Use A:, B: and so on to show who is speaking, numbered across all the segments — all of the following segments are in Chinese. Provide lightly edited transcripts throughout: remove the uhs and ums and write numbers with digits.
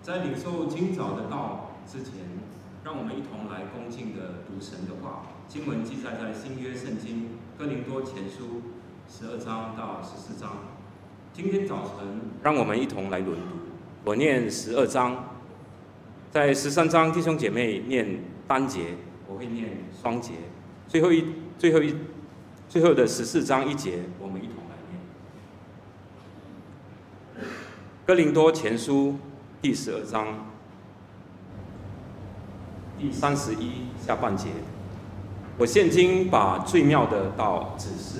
A: 在领受今早的道之前，让我们一同来恭敬的读神的话。经文记载在新约圣经哥林多前书12章到14章。今天早晨，让我们一同来轮读。我念12章，在13章弟兄姐妹念单节，我会念双节。最后的14章1节，我们一同来念。哥林多前书第12章第31下半节，我现今把最妙的道指示。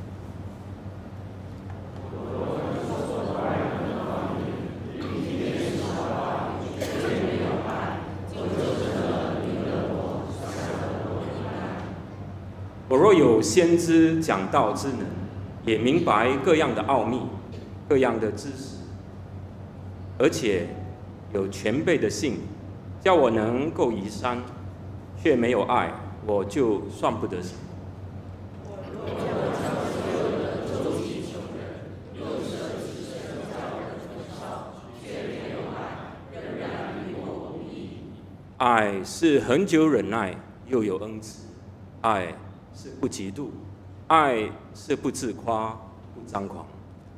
A: 我若有先知讲道之能，也明白各样的奥秘，各样的知识，而且有全备的信，叫我能够移山，却没有爱，我就算不得什么。爱是恒久忍耐，又有恩慈；爱是不嫉妒，爱是不自夸，不张狂。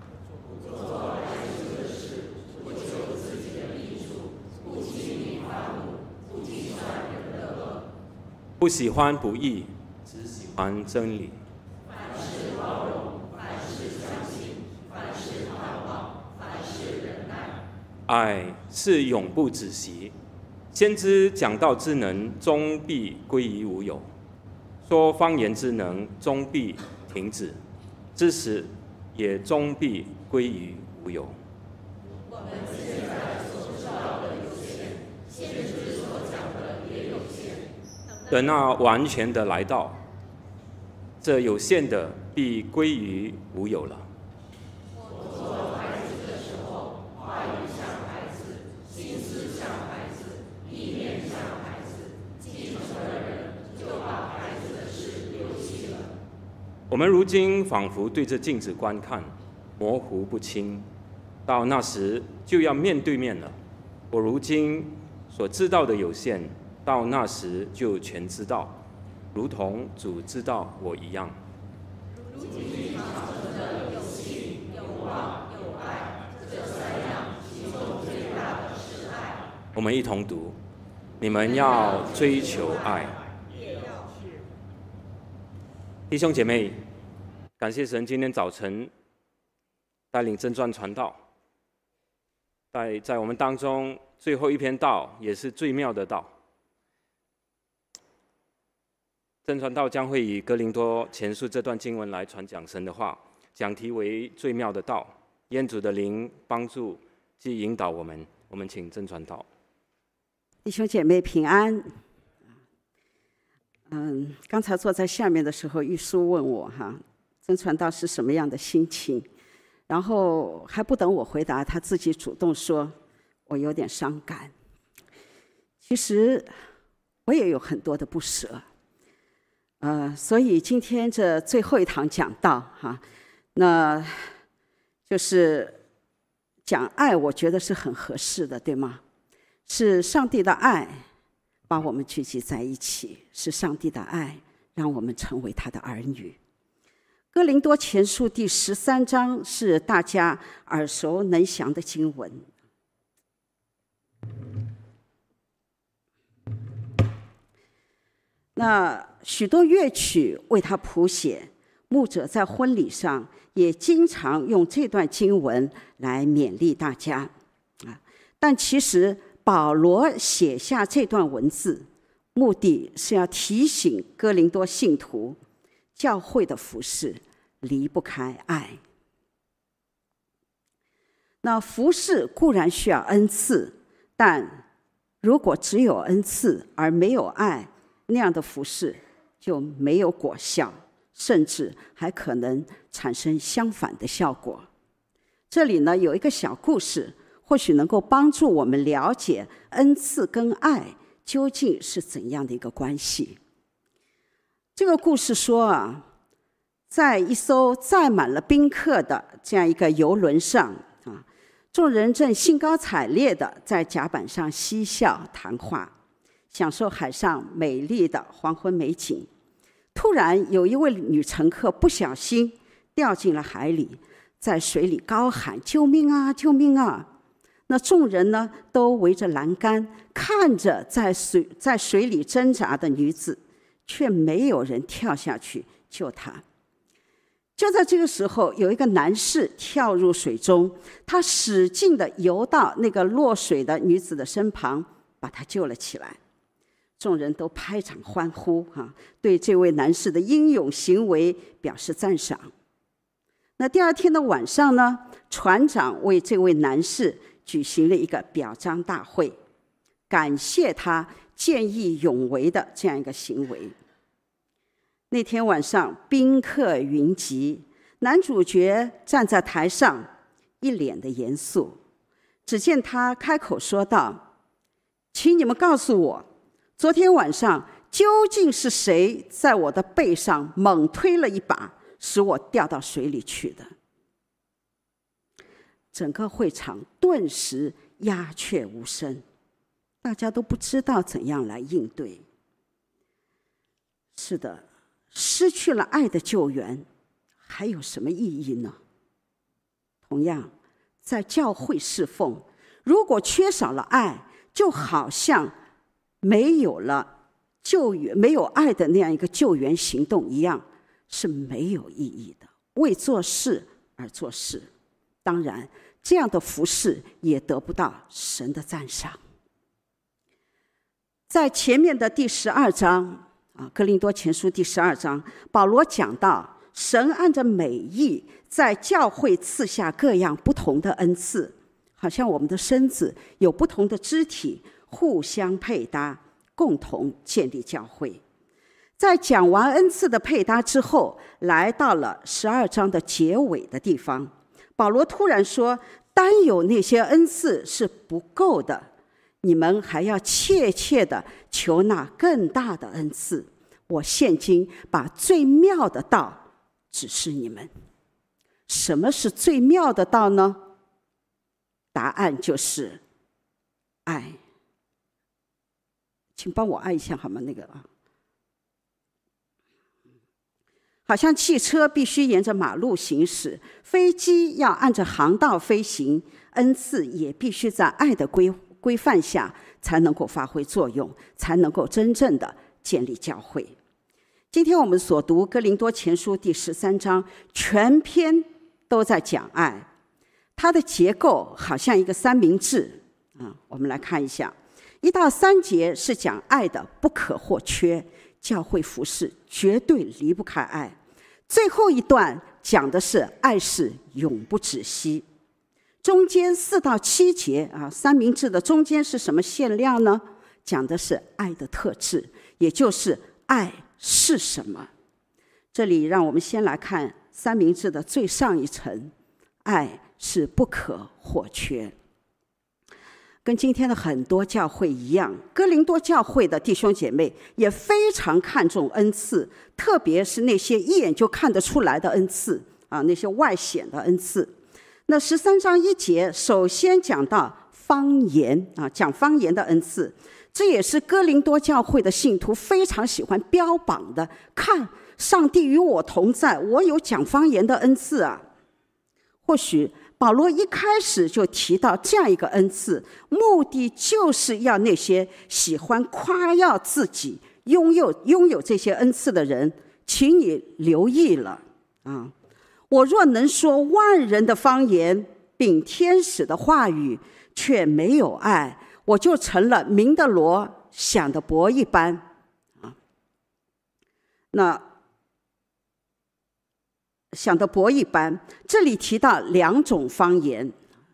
A: 不喜欢不义，只喜欢真理。
B: 凡事包容，凡事相信，凡事盼望，凡事忍耐。
A: 爱是永不止息。先知讲道之能，终必归于无有；说方言之能，终必停止；知识也终必归于无有。
B: 我们现在所知道的有限，先知所讲的也有限。
A: 等那完全的来到，这有限的必归于无有了。
B: 我做孩子的时候，话语像孩子，心思像孩子，意念像孩子。既成了人，就把孩子的事丢弃了。
A: 我们如今仿佛对着镜子观看，模糊不清，到那时就要面对面了。我如今所知道的有限，到那时就全知道，如同主知道我一样。
B: 如今长存的有信、有望、有爱，这三样，其中最大的是爱。
A: 我们一同读：你们要追求爱。弟兄姐妹，感谢神今天早晨带领真传传道，在我们当中最后一篇道也是最妙的道。真传道将会以哥林多前书这段经文来传讲神的话，讲题为最妙的道。愿主的灵帮助及引导我们。我们请真传道。
C: 弟兄姐妹平安。刚才坐在下面的时候，玉书问我真传道是什么样的心情，然后还不等我回答，他自己主动说我有点伤感。其实我也有很多的不舍，所以今天这最后一堂讲道那就是讲爱，我觉得是很合适的，对吗？是上帝的爱把我们聚集在一起，是上帝的爱让我们成为他的儿女。哥林多前书第13章是大家耳熟能详的经文。那许多乐曲为他谱写，牧者在婚礼上也经常用这段经文来勉励大家。但其实保罗写下这段文字，目的是要提醒哥林多信徒，教会的服事离不开爱。那服事固然需要恩赐，但如果只有恩赐而没有爱，那样的服事就没有果效，甚至还可能产生相反的效果。这里呢有一个小故事，或许能够帮助我们了解恩赐跟爱究竟是怎样的一个关系。这个故事说在一艘载满了宾客的这样一个游轮上众人正兴高采烈地在甲板上嬉笑谈话，享受海上美丽的黄昏美景。突然有一位女乘客不小心掉进了海里，在水里高喊：“救命啊！救命啊！”那众人呢，都围着栏杆，看着在水里挣扎的女子，却没有人跳下去救她。就在这个时候，有一个男士跳入水中，他使劲地游到那个落水的女子的身旁，把她救了起来。众人都拍掌欢呼，对这位男士的英勇行为表示赞赏。那第二天的晚上呢，船长为这位男士举行了一个表彰大会，感谢他见义勇为的这样一个行为。那天晚上宾客云集，男主角站在台上，一脸的严肃。只见他开口说道：“请你们告诉我，昨天晚上究竟是谁在我的背上猛推了一把，使我掉到水里去的？”整个会场顿时鸦雀无声，大家都不知道怎样来应对。是的，失去了爱的救援，还有什么意义呢？同样，在教会侍奉，如果缺少了爱，就好像没有了救援、没有爱的那样一个救援行动一样，是没有意义的。为做事而做事，当然，这样的服事也得不到神的赞赏。在前面的第12章哥林多前书第12章，保罗讲到神按着美意在教会赐下各样不同的恩赐，好像我们的身子有不同的肢体互相配搭，共同建立教会。在讲完恩赐的配搭之后，来到了12章的结尾的地方，保罗突然说，单有那些恩赐是不够的，你们还要切切的求那更大的恩赐。我现今把最妙的道指示你们。什么是最妙的道呢？答案就是爱。请帮我按一下好吗？那个好像汽车必须沿着马路行驶，飞机要按着航道飞行，恩赐也必须在爱的规范下才能够发挥作用，才能够真正的建立教会。今天我们所读哥林多前书第13章，全篇都在讲爱，它的结构好像一个三明治我们来看一下，1到3节是讲爱的不可或缺，教会服事绝对离不开爱。最后一段讲的是爱是永不止息。中间4到7节三明治的中间是什么馅料呢？讲的是爱的特质，也就是爱是什么。这里让我们先来看三明治的最上一层，爱是不可或缺。跟今天的很多教会一样，哥林多教会的弟兄姐妹也非常看重恩赐，特别是那些一眼就看得出来的恩赐那些外显的恩赐。那13章1节首先讲到方言讲方言的恩赐，这也是哥林多教会的信徒非常喜欢标榜的。看，上帝与我同在，我有讲方言的恩赐或许保罗一开始就提到这样一个恩赐，目的就是要那些喜欢夸耀自己拥有这些恩赐的人，请你留意了我若能说万人的方言，并天使的话语，却没有爱，我就成了鸣的锣，响的钹一般那响的钹一般，这里提到2种方言。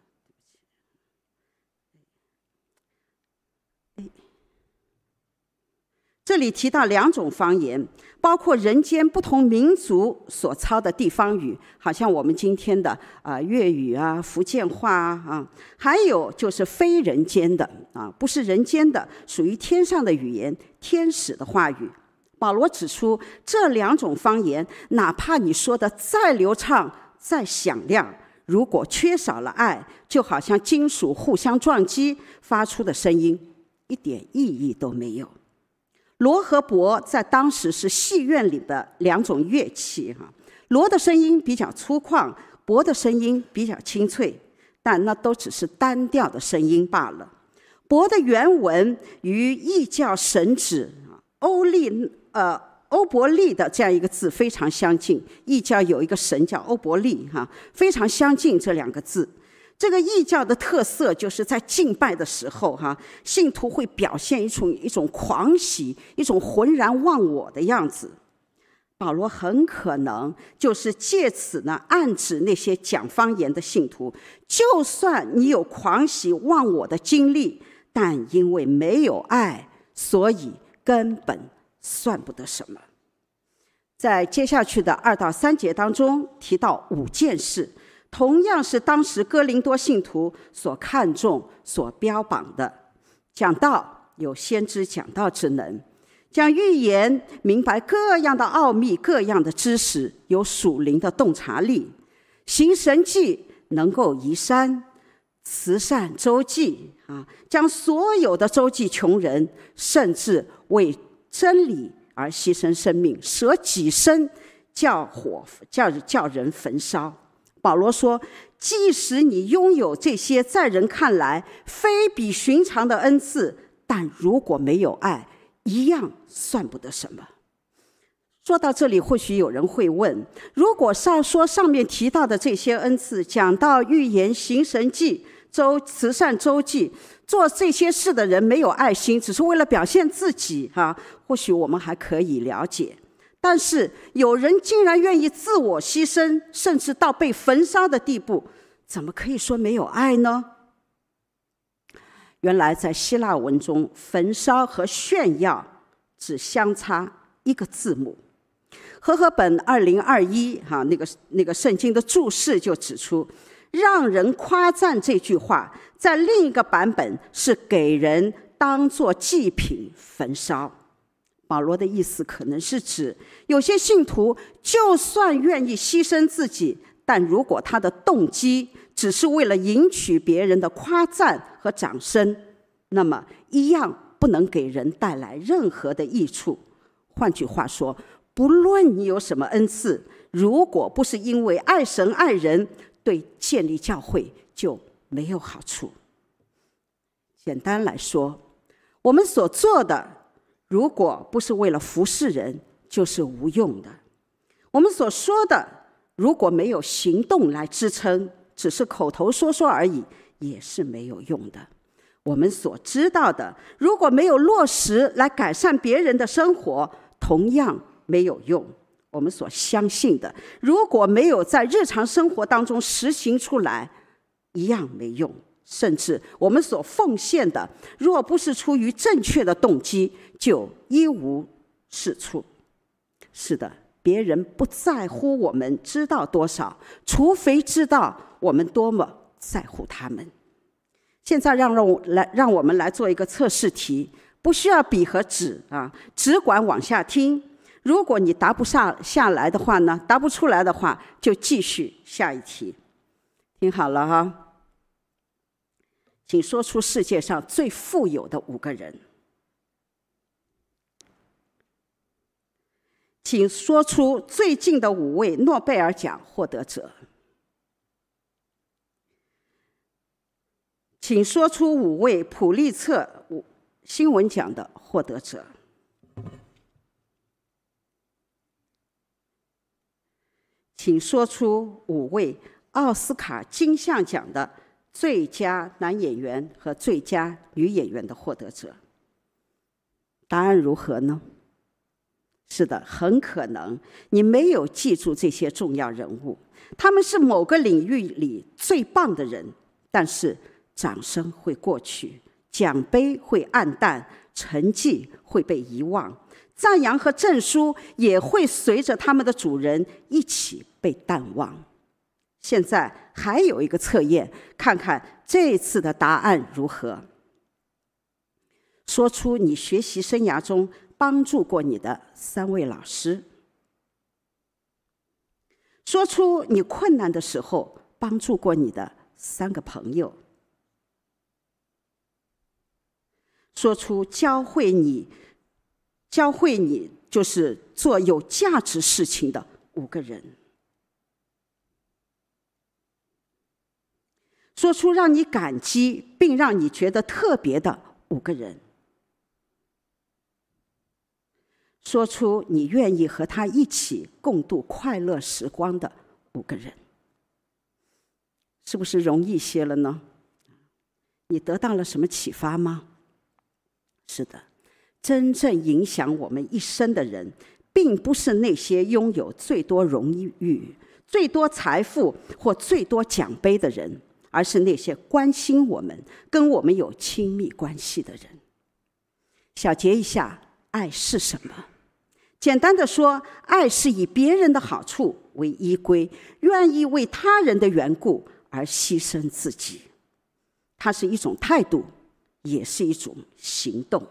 C: 这里提到2种方言，包括人间不同民族所操的地方语，好像我们今天的粤语福建话还有就是非人间的不是人间的，属于天上的语言，天使的话语。保罗指出，这2种方言哪怕你说的再流畅再响亮， 如果缺少了爱，就好像金属互相撞击发出的声音，一点意义都没有。锣和钹在当时是戏院里的两种乐器，锣的声音比较粗犷，钹的声音比较清脆，但那都只是单调的声音罢了。钹的原文与异教神旨欧伯利的这样一个字非常相近，异教有一个神叫欧伯利，非常相近这两个字。这个异教的特色就是在敬拜的时候，信徒会表现一种狂喜，一种浑然忘我的样子。保罗很可能就是借此呢暗指那些讲方言的信徒，就算你有狂喜忘我的经历，但因为没有爱，所以根本算不得什么。在接下去的2到3节当中提到5件事，同样是当时哥林多信徒所看重、所标榜的。讲道有先知讲道之能，讲预言明白各样的奥秘、各样的知识，有属灵的洞察力；行神迹能够移山，慈善周济将所有的周济穷人，甚至为真理而牺牲生命，舍己身叫人焚烧。保罗说，即使你拥有这些在人看来非比寻常的恩赐，但如果没有爱，一样算不得什么。说到这里，或许有人会问，如果说上面提到的这些恩赐，讲到预言、行神迹、慈善周济，做这些事的人没有爱心，只是为了表现自己，或许我们还可以了解。但是有人竟然愿意自我牺牲，甚至到被焚烧的地步，怎么可以说没有爱呢？原来在希腊文中，焚烧和炫耀只相差一个字母。和合本2021那个圣经的注释就指出，让人夸赞这句话在另一个版本是给人当作祭品焚烧。保罗的意思可能是指，有些信徒就算愿意牺牲自己，但如果他的动机只是为了赢取别人的夸赞和掌声，那么一样不能给人带来任何的益处。换句话说，不论你有什么恩赐，如果不是因为爱神爱人，对建立教会就没有好处。简单来说，我们所做的如果不是为了服侍人，就是无用的。我们所说的如果没有行动来支撑，只是口头说说而已，也是没有用的。我们所知道的如果没有落实来改善别人的生活，同样没有用。我们所相信的如果没有在日常生活当中实行出来，一样没用。甚至我们所奉献的若不是出于正确的动机，就一无是处。是的，别人不在乎我们知道多少，除非知道我们多么在乎他们。现在让我们来做一个测试题，不需要笔和纸只管往下听。如果你答不下来的话呢，答不出来的话，就继续下一题。听好了请说出世界上最富有的5个人。请说出最近的5位诺贝尔奖获得者。请说出5位普利策新闻奖的获得者。请说出5位奥斯卡金像奖的最佳男演员和最佳女演员的获得者。答案如何呢？是的，很可能你没有记住这些重要人物，他们是某个领域里最棒的人，但是掌声会过去，奖杯会暗淡，成绩会被遗忘，赞扬和证书也会随着他们的主人一起被淡忘。现在还有一个测验，看看这次的答案如何。说出你学习生涯中帮助过你的3位老师。说出你困难的时候帮助过你的3个朋友。说出教会你就是做有价值事情的5个人。说出让你感激并让你觉得特别的5个人。说出你愿意和他一起共度快乐时光的5个人。是不是容易些了呢？你得到了什么启发吗？是的，真正影响我们一生的人，并不是那些拥有最多荣誉、最多财富或最多奖杯的人，而是那些关心我们、跟我们有亲密关系的人。小结一下，爱是什么？简单的说，爱是以别人的好处为依归，愿意为他人的缘故而牺牲自己。它是一种态度，也是一种行动。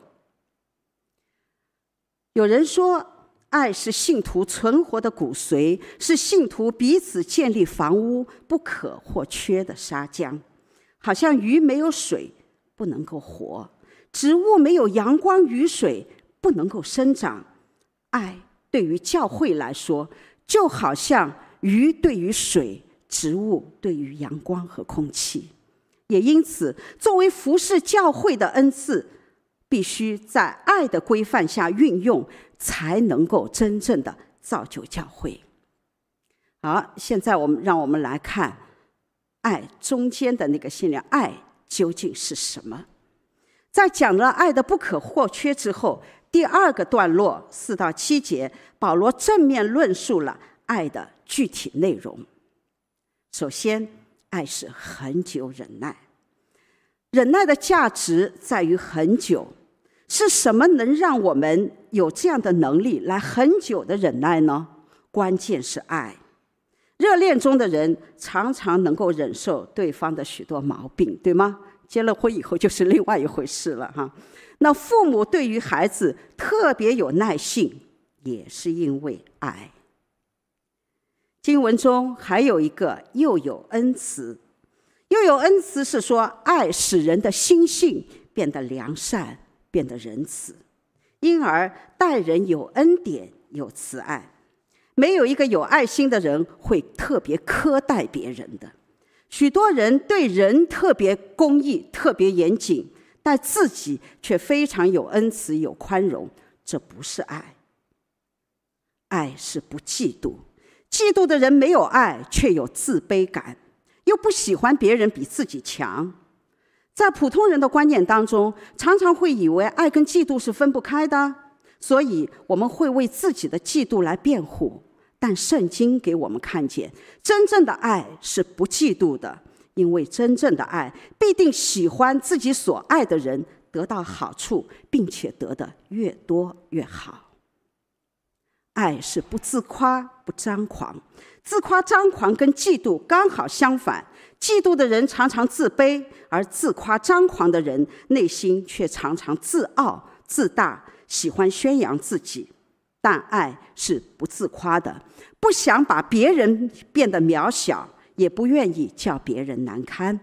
C: 有人说，爱是信徒存活的骨髓，是信徒彼此建立房屋不可或缺的砂浆。好像鱼没有水不能够活，植物没有阳光雨水不能够生长。爱对于教会来说，就好像鱼对于水，植物对于阳光和空气。也因此，作为服侍教会的恩赐，必须在爱的规范下运用，才能够真正的造就教会。好，现在让我们来看爱中间的那个信仰，爱究竟是什么？在讲了爱的不可或缺之后，第2个段落4到7节，保罗正面论述了爱的具体内容。首先，爱是恒久忍耐。忍耐的价值在于恒久。是什么能让我们有这样的能力来很久的忍耐呢？关键是爱。热恋中的人常常能够忍受对方的许多毛病，对吗？结了婚以后就是另外一回事了哈。那父母对于孩子特别有耐性，也是因为爱。经文中还有一个又有恩慈。又有恩慈是说，爱使人的心性变得良善，变得仁慈，因而待人有恩典，有慈爱。没有一个有爱心的人会特别苛待别人的。许多人对人特别公义，特别严谨，但自己却非常有恩慈，有宽容，这不是爱。爱是不嫉妒，嫉妒的人没有爱，却有自卑感，又不喜欢别人比自己强。在普通人的观念当中，常常会以为爱跟嫉妒是分不开的，所以我们会为自己的嫉妒来辩护。但圣经给我们看见，真正的爱是不嫉妒的，因为真正的爱必定喜欢自己所爱的人得到好处，并且得的越多越好。爱是不自夸，不张狂。自夸张狂跟嫉妒刚好相反，嫉妒的人常常自卑，而自夸张狂的人内心却常常自傲自大，喜欢宣扬自己。但爱是不自夸的，不想把别人变得渺小，也不愿意叫别人难堪。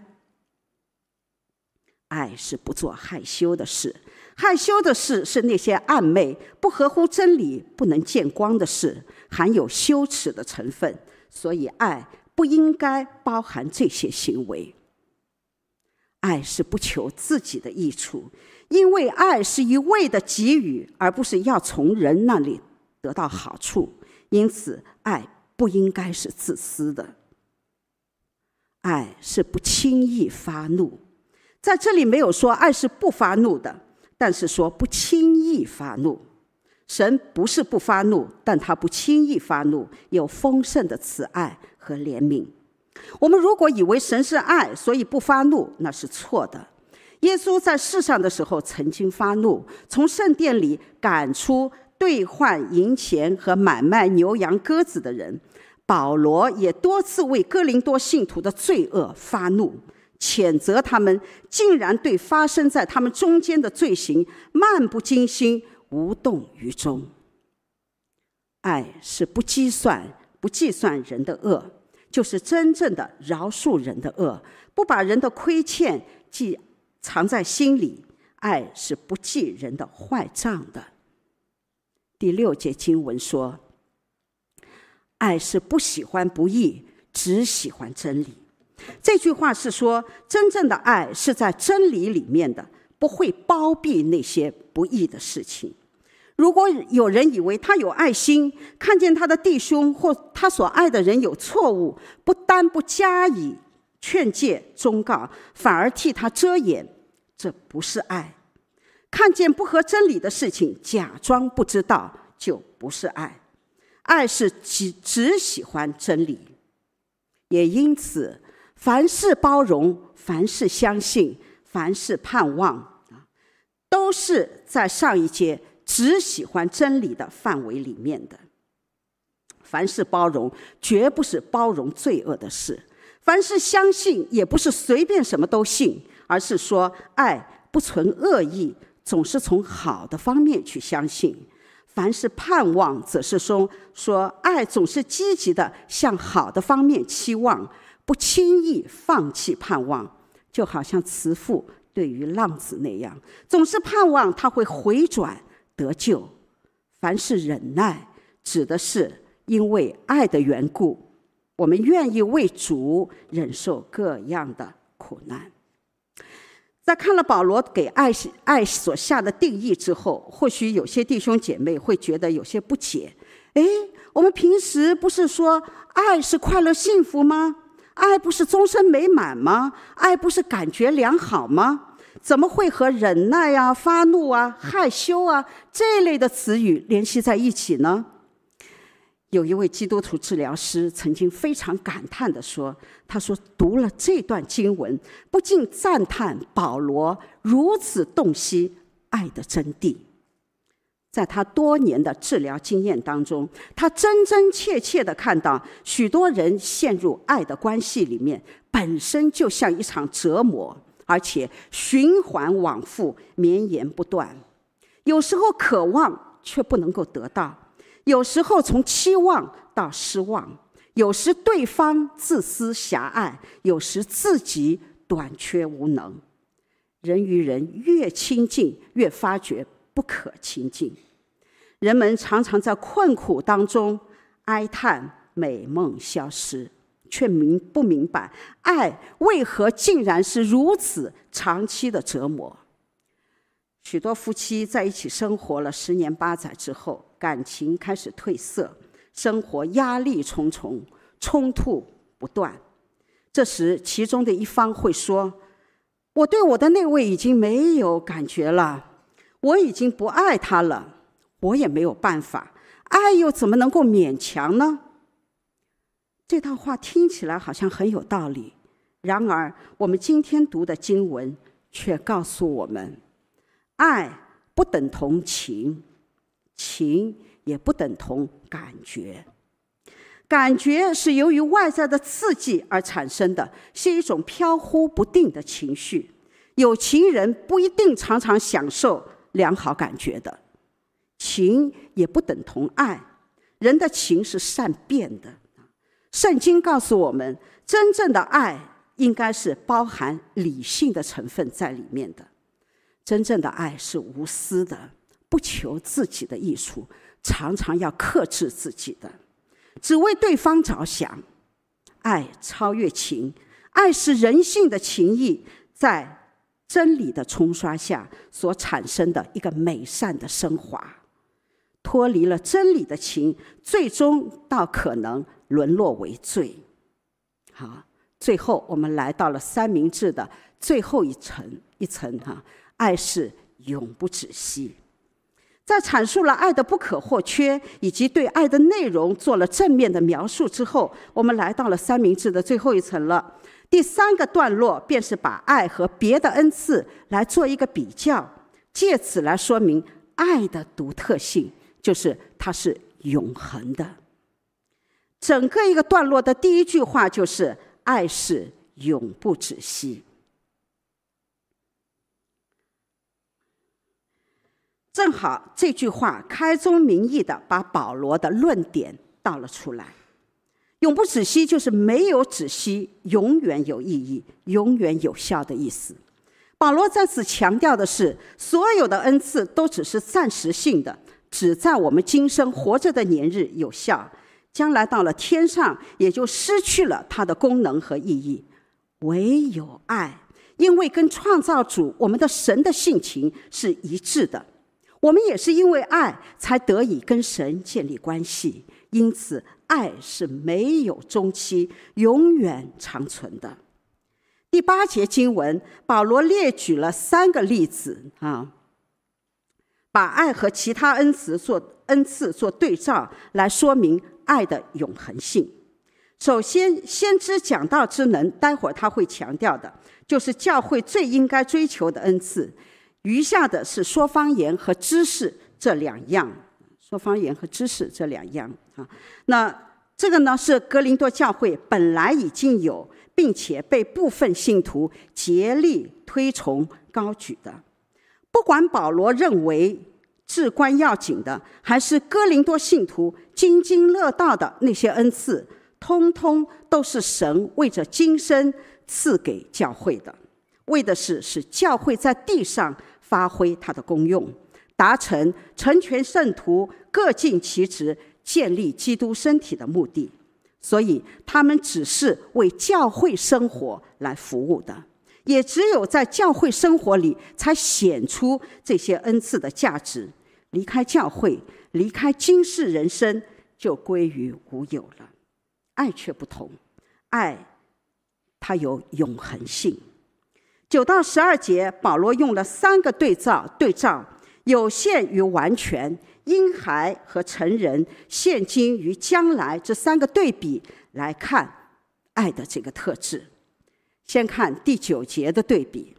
C: 爱是不做害羞的事，害羞的事是那些暧昧、不合乎真理、不能见光的事，含有羞耻的成分，所以爱不应该包含这些行为。爱是不求自己的益处，因为爱是一味的给予，而不是要从人那里得到好处，因此爱不应该是自私的。爱是不轻易发怒，在这里没有说爱是不发怒的，但是说不轻易发怒。神不是不发怒，但他不轻易发怒，有丰盛的慈爱和怜悯。我们如果以为神是爱，所以不发怒，那是错的。耶稣在世上的时候曾经发怒，从圣殿里赶出兑换银钱和买卖牛羊鸽子的人。保罗也多次为哥林多信徒的罪恶发怒，谴责他们竟然对发生在他们中间的罪行漫不经心，无动于衷。爱是不计算人的恶， 就是真正的饶恕人的恶，不把人的亏欠记藏在心里。爱是不记人的坏账的。第6节经文说，爱是不喜欢不义，只喜欢真理。这句话是说，真正的爱是在真理里面的，不会包庇那些不义的事情。如果有人以为他有爱心，看见他的弟兄或他所爱的人有错误，不但不加以劝诫忠告，反而替他遮掩，这不是爱。看见不合真理的事情，假装不知道，就不是爱。爱是只喜欢真理。也因此，凡事包容，凡事相信，凡事盼望，都是在上一节只喜欢真理的范围里面的。凡事包容，绝不是包容罪恶的事；凡事相信，也不是随便什么都信，而是说爱不存恶意，总是从好的方面去相信。凡事盼望，则是说爱总是积极的向好的方面期望，不轻易放弃盼望，就好像慈父对于浪子那样，总是盼望他会回转得救。凡事忍耐，指的是因为爱的缘故，我们愿意为主忍受各样的苦难。在看了保罗给爱所下的定义之后，或许有些弟兄姐妹会觉得有些不解。我们平时不是说爱是快乐幸福吗？爱不是终身美满吗？爱不是感觉良好吗？怎么会和忍耐啊、发怒啊、害羞啊这类的词语联系在一起呢？有一位基督徒治疗师曾经非常感叹地说，他说读了这段经文，不禁赞叹保罗如此洞悉爱的真谛。在他多年的治疗经验当中，他真真切切地看到许多人陷入爱的关系里面，本身就像一场折磨，而且循环往复，绵延不断。有时候渴望却不能够得到，有时候从期望到失望，有时对方自私狭隘，有时自己短缺无能。人与人越亲近，越发觉不可亲近。人们常常在困苦当中哀叹美梦消失，却不明白爱为何竟然是如此长期的折磨。许多夫妻在一起生活了10年8载之后，感情开始褪色，生活压力重重，冲突不断。这时其中的一方会说，我对我的那位已经没有感觉了，我已经不爱他了，我也没有办法，爱又怎么能够勉强呢？这套话听起来好像很有道理，然而我们今天读的经文却告诉我们，爱不等同情，情也不等同感觉。感觉是由于外在的刺激而产生的，是一种飘忽不定的情绪。有情人不一定常常享受良好感觉的。情也不等同爱，人的情是善变的。圣经告诉我们，真正的爱应该是包含理性的成分在里面的。真正的爱是无私的，不求自己的益处，常常要克制自己的，只为对方着想。爱超越情，爱是人性的情谊在真理的冲刷下所产生的一个美善的升华。脱离了真理的情，最终到可能沦落为罪。好，最后我们来到了三明治的最后一层爱是永不止息。在阐述了爱的不可或缺以及对爱的内容做了正面的描述之后，我们来到了三明治的最后一层了。第3个段落便是把爱和别的恩赐来做一个比较，借此来说明爱的独特性，就是它是永恒的。整个一个段落的第一句话就是爱是永不止息。正好这句话开宗明义的把保罗的论点道了出来。 永不止息就是没有止息，永远有意义，永远有效的意思。保罗在此强调的是，所有的恩赐都只是暂时性的，只在我们今生活着的年日有效，将来到了天上也就失去了它的功能和意义。唯有爱，因为跟创造主我们的神的性情是一致的，我们也是因为爱才得以跟神建立关系，因此爱是没有终期，永远长存的。第8节经文，保罗列举了3个例子把爱和其他恩赐做对照，来说明爱的永恒性。首先，先知讲道之能，待会儿他会强调的，就是教会最应该追求的恩赐。余下的是说方言和知识这2样，那这个呢，是哥林多教会本来已经有，并且被部分信徒竭力推崇高举的。不管保罗认为至关要紧的，还是哥林多信徒津津乐道的那些恩赐，通通都是神为着今生赐给教会的，为的是使教会在地上发挥它的功用，达成成全圣徒各尽其职，建立基督身体的目的。所以他们只是为教会生活来服务的，也只有在教会生活里才显出这些恩赐的价值。离开教会，离开今世人生，就归于无有了。爱却不同，爱它有永恒性。9到12节，保罗用了3个对照，有限与完全，婴孩和成人，现今与将来，这3个对比来看爱的这个特质。先看第9节的对比。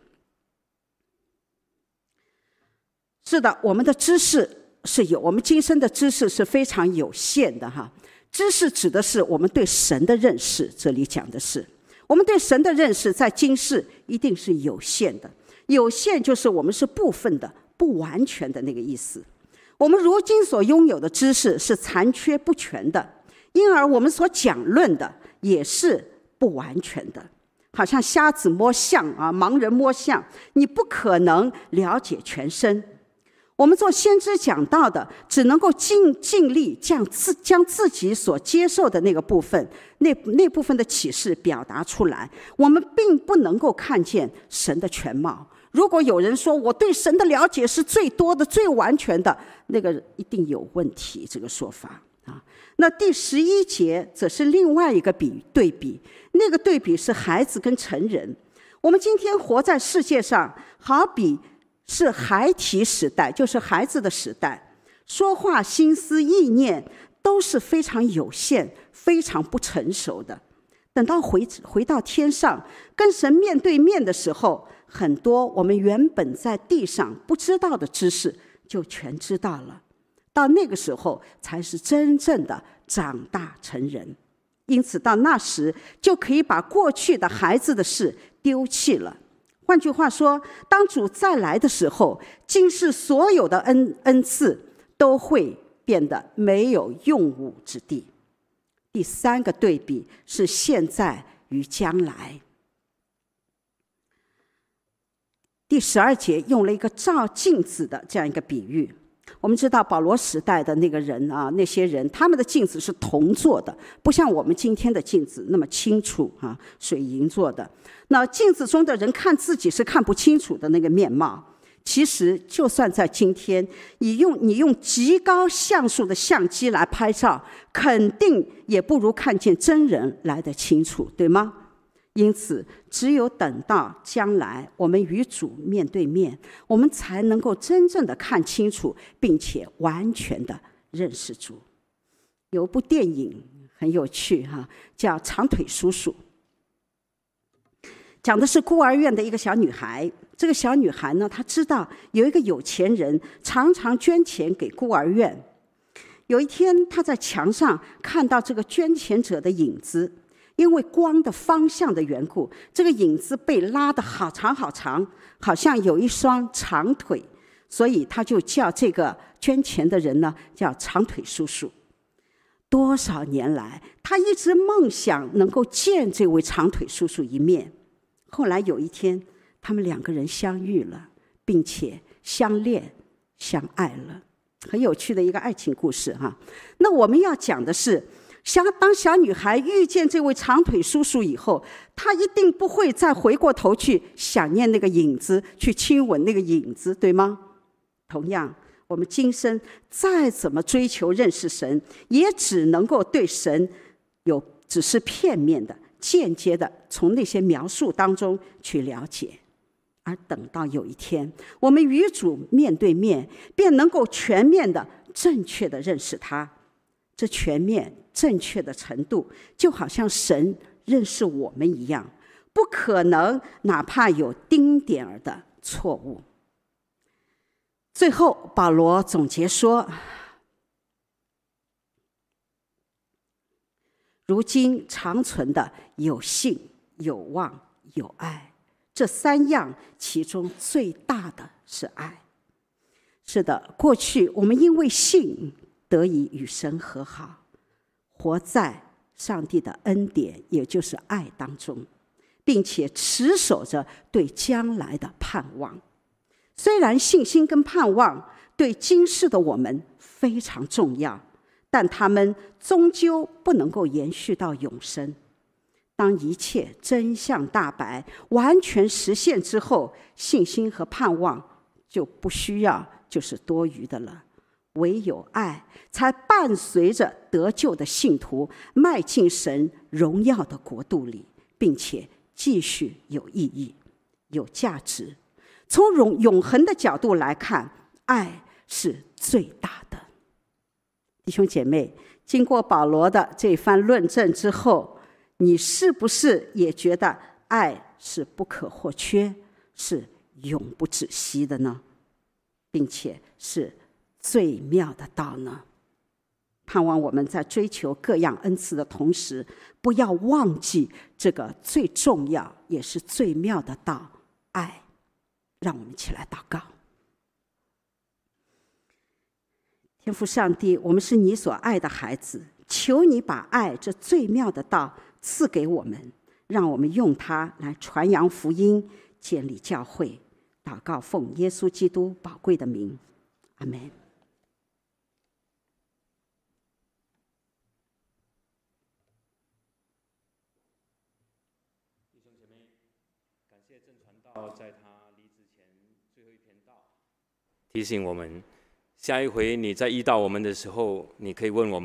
C: 是的，我们的知识是有，我们今生的知识是非常有限的知识指的是我们对神的认识，这里讲的是我们对神的认识在今世一定是有限的，有限就是我们是部分的、不完全的那个意思。我们如今所拥有的知识是残缺不全的，因而我们所讲论的也是不完全的，好像瞎子摸象盲人摸象，你不可能了解全身。我们做先知讲道的，只能够尽力将自己所接受的那个部分，那部分的启示表达出来，我们并不能够看见神的全貌。如果有人说我对神的了解是最多的、最完全的，那个一定有问题，这个说法那第11节则是另外一个对比，那个对比是孩子跟成人。我们今天活在世界上，好比是孩提时代，就是孩子的时代，说话、心思、意念都是非常有限、非常不成熟的。等到回到天上，跟神面对面的时候，很多我们原本在地上不知道的知识就全知道了。到那个时候才是真正的长大成人，因此到那时就可以把过去的孩子的事丢弃了。换句话说，当主再来的时候，今世所有的恩赐都会变得没有用武之地。第3个对比是现在与将来。第12节用了一个照镜子的这样一个比喻。我们知道保罗时代的那个人那些人，他们的镜子是铜做的，不像我们今天的镜子那么清楚水银做的。那镜子中的人看自己是看不清楚的那个面貌。其实就算在今天，你用极高像素的相机来拍照，肯定也不如看见真人来得清楚，对吗？因此只有等到将来我们与主面对面，我们才能够真正的看清楚，并且完全的认识主。有一部电影很有趣叫《长腿叔叔》，讲的是孤儿院的一个小女孩。这个小女孩呢，她知道有一个有钱人常常捐钱给孤儿院。有一天她在墙上看到这个捐钱者的影子，因为光的方向的缘故，这个影子被拉得好长好长，好像有一双长腿，所以他就叫这个捐钱的人呢叫长腿叔叔。 多少年来，他一直梦想能够见这位长腿叔叔一面。后来有一天，他们2个人相遇了，并且相恋、相爱了，很有趣的一个爱情故事哈。那我们要讲的是，当小女孩遇见这位长腿叔叔以后，她一定不会再回过头去想念那个影子，去亲吻那个影子，对吗？同样，我们今生再怎么追求认识神，也只能够对神只是片面的、间接的从那些描述当中去了解。而等到有一天，我们与主面对面，便能够全面的、正确的认识他。这全面正确的程度，就好像神认识我们一样，不可能哪怕有丁点儿的错误。最后，保罗总结说，如今长存的有信、有望、有爱，这3样其中最大的是爱。是的，过去我们因为信得以与神和好，活在上帝的恩典，也就是爱当中，并且持守着对将来的盼望。虽然信心跟盼望对今世的我们非常重要，但他们终究不能够延续到永生。当一切真相大白、完全实现之后，信心和盼望就不需要，就是多余的了。唯有爱才伴随着得救的信徒迈进神荣耀的国度里，并且继续有意义、有价值。从永恒的角度来看，爱是最大的。弟兄姐妹，经过保罗的这番论证之后，你是不是也觉得爱是不可或缺，是永不止息的呢？并且是最妙的道呢？盼望我们在追求各样恩赐的同时，不要忘记这个最重要也是最妙的道——爱。让我们一起来祷告。天父上帝，我们是你所爱的孩子，求你把爱这最妙的道赐给我们，让我们用它来传扬福音，建立教会。祷告奉耶稣基督宝贵的名，阿们。
A: 弟兄姐妹，感谢郑传道在他离职前最后一篇道，提醒我们，下一回你再遇到我们的时候，你可以问我们。